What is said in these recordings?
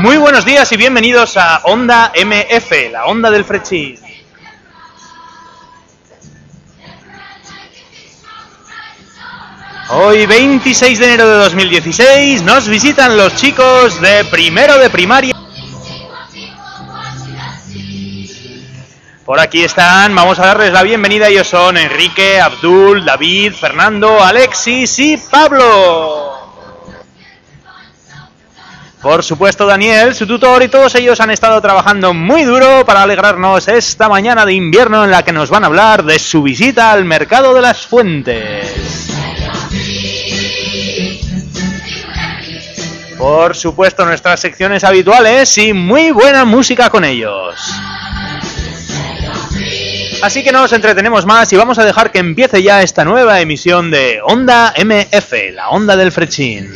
Muy buenos días y bienvenidos a Onda MF, la onda del Frechín. Hoy, 26 de enero de 2016, nos visitan los chicos de primero de primaria. Por aquí están, vamos a darles la bienvenida. Ellos son Enrique, Abdul, David, Fernando, Alexis y Pablo. Por supuesto Daniel, su tutor, y todos ellos han estado trabajando muy duro para alegrarnos esta mañana de invierno en la que nos van a hablar de su visita al Mercado de las Fuentes. Por supuesto nuestras secciones habituales y muy buena música con ellos. Así que no nos entretenemos más y vamos a dejar que empiece ya esta nueva emisión de Onda MF, la onda del Frechín.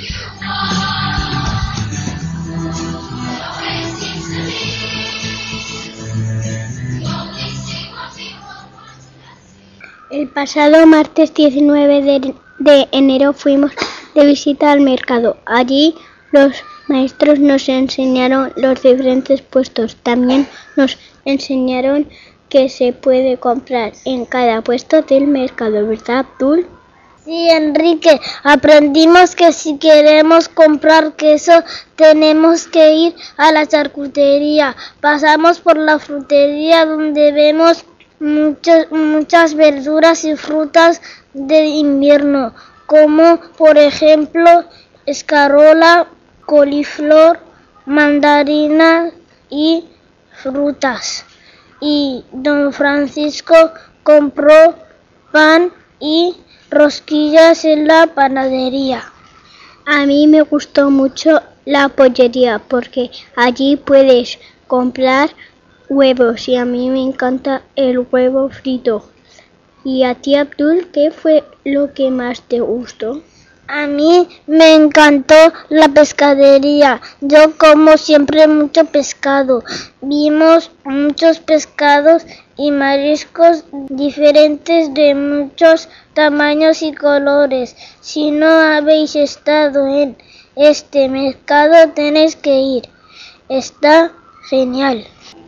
El pasado martes 19 de enero fuimos de visita al mercado. Allí los maestros nos enseñaron los diferentes puestos. También nos enseñaron que se puede comprar en cada puesto del mercado, ¿verdad, Abdul? Sí, Enrique, aprendimos que si queremos comprar queso tenemos que ir a la charcutería. Pasamos por la frutería donde vemos muchas verduras y frutas de invierno, como por ejemplo escarola, coliflor, mandarina y frutas. Y don Francisco compró pan y rosquillas en la panadería. A mí me gustó mucho la pollería porque allí puedes comprar huevos y a mí me encanta el huevo frito. ¿Y a ti, Abdul, qué fue lo que más te gustó? A mí me encantó la pescadería. Yo como siempre mucho pescado. Vimos muchos pescados y mariscos diferentes de muchos tamaños y colores. Si no habéis estado en este mercado tenéis que ir. Está genial.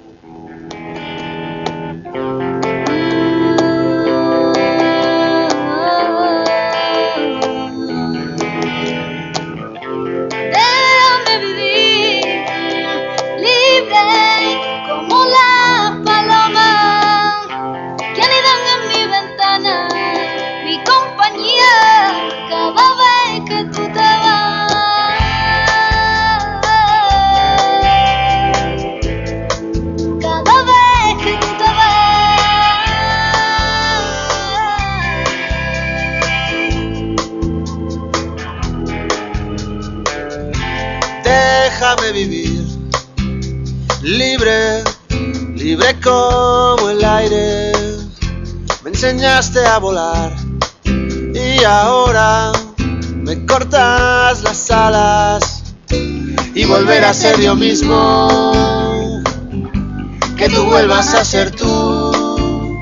Déjame vivir, libre, libre como el aire. Me enseñaste a volar y ahora me cortas las alas. Y volver a ser yo mismo, que tú vuelvas a ser tú.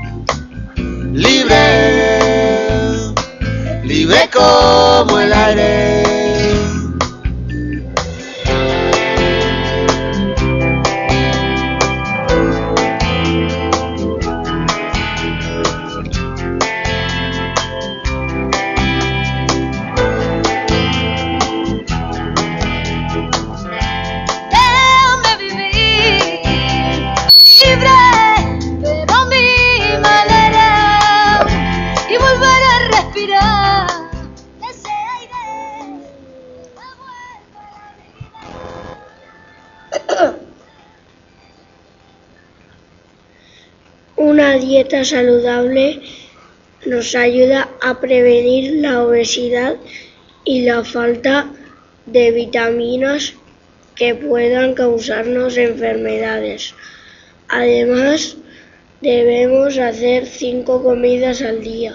Libre, libre como el aire. Una dieta saludable nos ayuda a prevenir la obesidad y la falta de vitaminas que puedan causarnos enfermedades. Además, debemos hacer 5 comidas al día: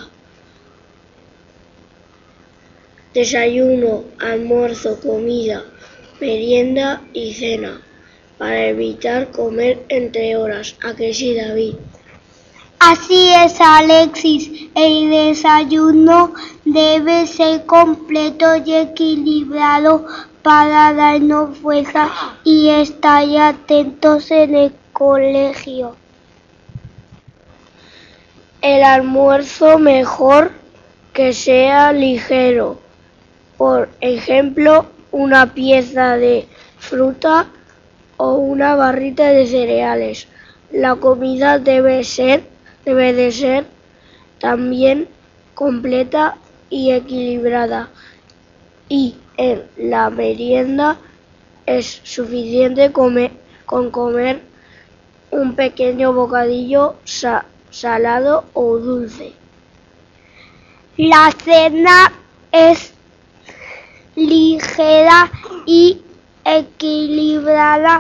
desayuno, almuerzo, comida, merienda y cena, para evitar comer entre horas. ¿A que sí, David? Así es, Alexis. El desayuno debe ser completo y equilibrado parada y no fuerza y estar atentos en el colegio. El almuerzo mejor que sea ligero. Por ejemplo, una pieza de fruta o una barrita de cereales. La comida debe de ser también completa y equilibrada. Y en la merienda es suficiente con comer un pequeño bocadillo salado o dulce. La cena es ligera y equilibrada.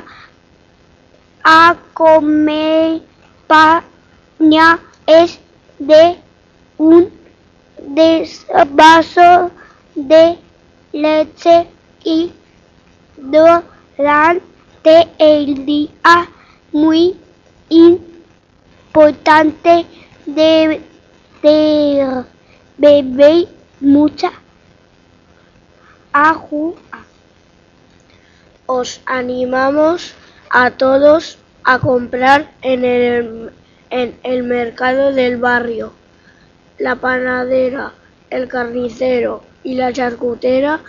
Acompaña es de un vaso de leche y durante el día muy importante de beber mucha agua. Os animamos a todos a comprar en el mercado del barrio. La panadera, el carnicero y la charcutera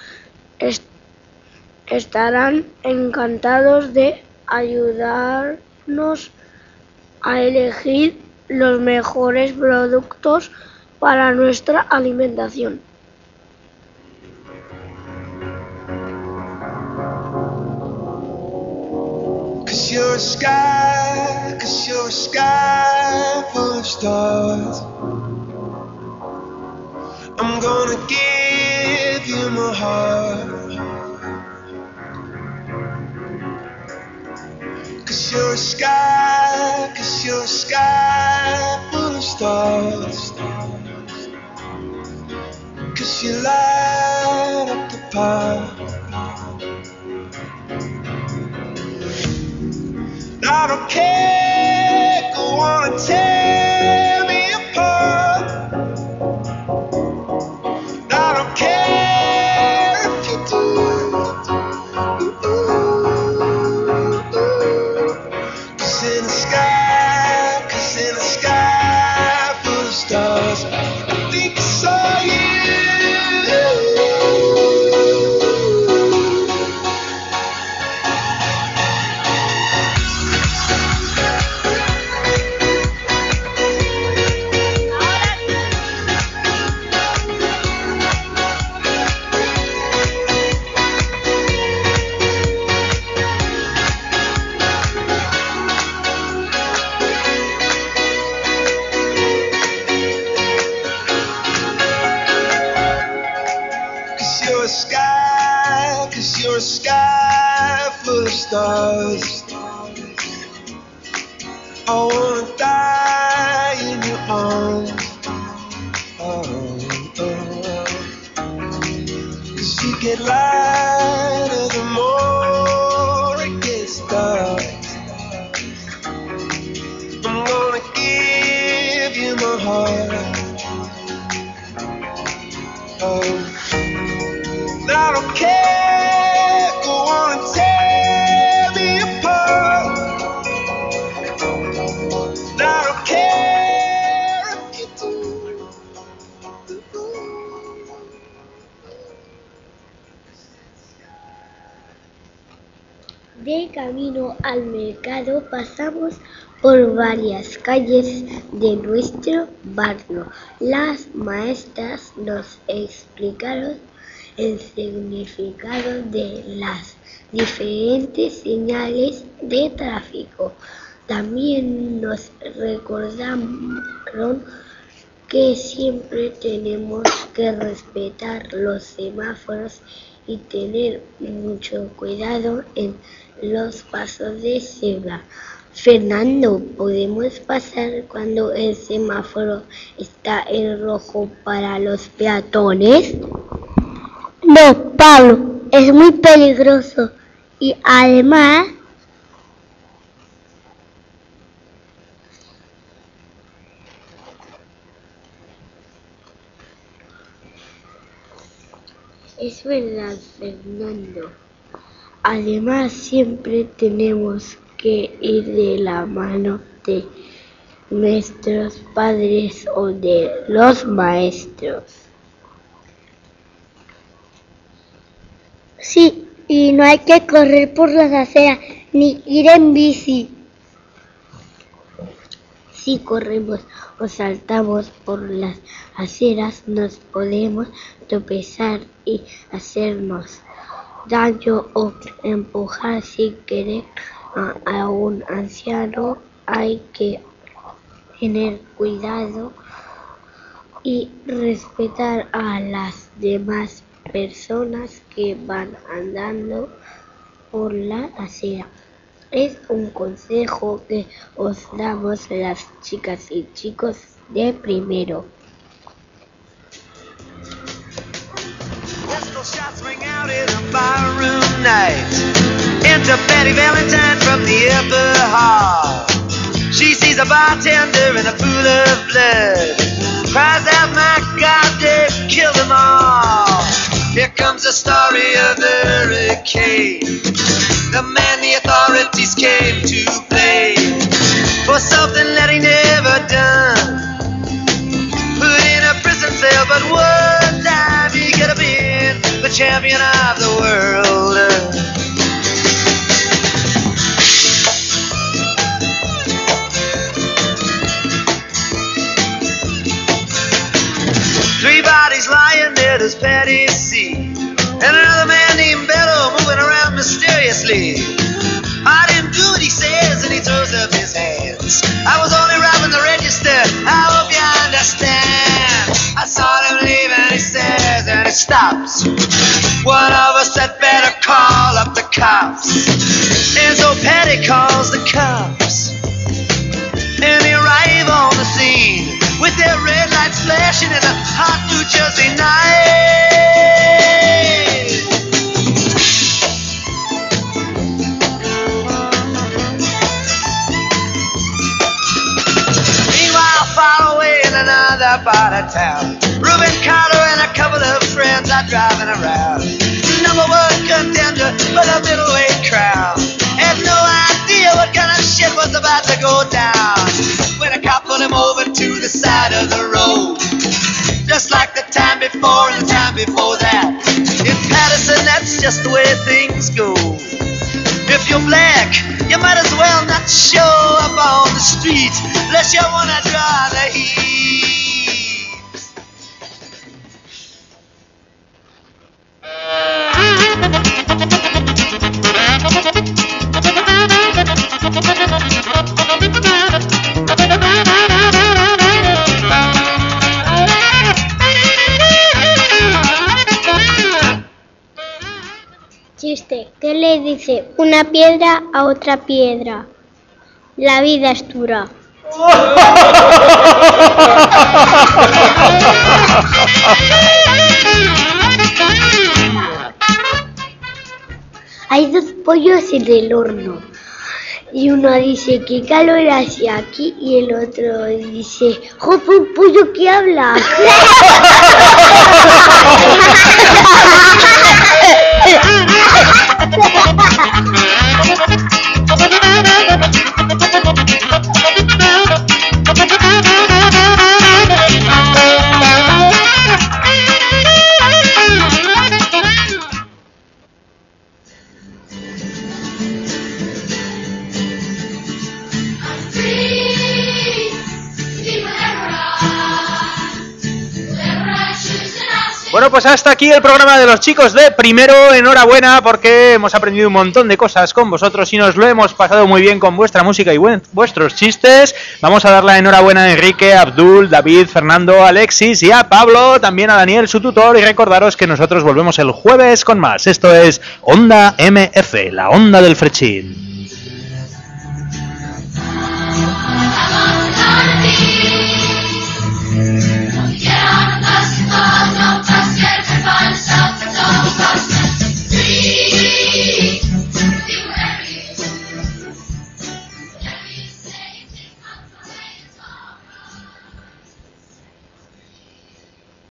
estarán encantados de ayudarnos a elegir los mejores productos para nuestra alimentación. Cause you're a sky full of stars. I'm gonna give you my heart. Cause you're a sky full of stars. Cause you light up the path. I don't care, go on and tear me apart. I don't care if you do. Cause in the sky full of stars, I think I saw you. Cause you're a sky full of stars. I wanna die in your arms. Cause you get lighter the more it gets dark. I'm gonna give you my heart. I don't care, go on and tear me apart. I don't care if you do. De camino al mercado pasamos por varias calles de nuestro barrio. Las maestras nos explicaron el significado de las diferentes señales de tráfico. También nos recordaron que siempre tenemos que respetar los semáforos y tener mucho cuidado en los pasos de cebra. Fernando, ¿podemos pasar cuando el semáforo está en rojo para los peatones? No, Pablo, es muy peligroso y además Es verdad, Fernando. Además, siempre tenemos que ir de la mano de nuestros padres o de los maestros. Sí, y no hay que correr por las aceras ni ir en bici. Si corremos o saltamos por las aceras, nos podemos tropezar y hacernos daño o empujar sin querer a un anciano. Hay que tener cuidado y respetar a las demás personas que van andando por la acera. Es un consejo que os damos las chicas y chicos de primero. Pistol shots ring out in a barroom night. Enter Betty Valentine from the upper hall. She sees a bartender in a pool of blood. Cries out, my God, they've killed them all. Here comes the story of the hurricane. The man the authorities came to blame for something that he never done. Put in a prison cell, but one time he could have been the champion of the world. 3 bodies lying there, does Patty see? And another man named Bello moving around mysteriously. I didn't do what he says, and he throws up his hands. I was only robbing the register, I hope you understand. I saw him leave and he says, and he stops. One of us had better call up the cops. And so Patty calls the cops. And they arrive on the scene with their red lights flashing in a hot New Jersey night. Meanwhile, far away in another part of town, Reuben Carter and a couple of friends are driving around. Number 1 contender for the middleweight crown. Had no idea what kind of shit was about to go down when a cop put him over to the side of the road. Just like the time before and the time before that. In Patterson, that's just the way things go. If you're black, you might as well not show up on the street unless you wanna draw the heat. Chiste, ¿qué le dice una piedra a otra piedra? La vida es dura. Hay 2 pollos en el horno y uno dice que calor hacia aquí y el otro dice, ¡joder, un pollo que habla! Bueno, pues hasta aquí el programa de los chicos de primero. Enhorabuena porque hemos aprendido un montón de cosas con vosotros y nos lo hemos pasado muy bien con vuestra música y vuestros chistes. Vamos a dar la enhorabuena a Enrique, a Abdul, David, Fernando, Alexis y a Pablo, también a Daniel, su tutor, y recordaros que nosotros volvemos el jueves con más. Esto es Onda MF, la onda del Frechín.